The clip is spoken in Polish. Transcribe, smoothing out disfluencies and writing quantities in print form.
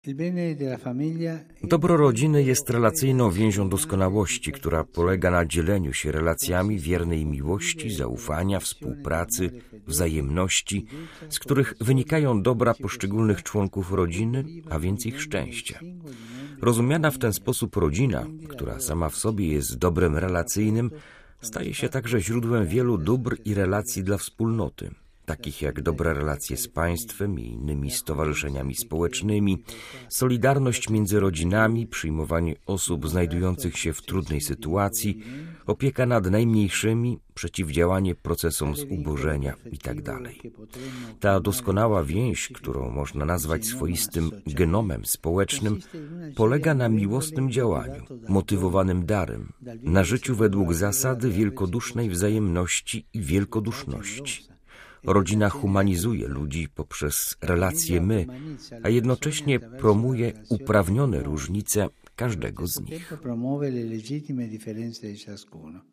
Dobro rodziny jest relacyjną więzią doskonałości, która polega na dzieleniu się relacjami wiernej miłości, zaufania, współpracy, wzajemności, z których wynikają dobra poszczególnych członków rodziny, a więc ich szczęścia. Rozumiana w ten sposób rodzina, która sama w sobie jest dobrem relacyjnym, staje się także źródłem wielu dóbr i relacji dla wspólnoty, takich jak dobre relacje z państwem i innymi stowarzyszeniami społecznymi, solidarność między rodzinami, przyjmowanie osób znajdujących się w trudnej sytuacji, opieka nad najmniejszymi, przeciwdziałanie procesom zubożenia itd. Ta doskonała więź, którą można nazwać swoistym genomem społecznym, polega na miłosnym działaniu, motywowanym darem, na życiu według zasady wielkodusznej wzajemności i wielkoduszności. Rodzina humanizuje ludzi poprzez relacje my, a jednocześnie promuje uprawnione różnice każdego z nich.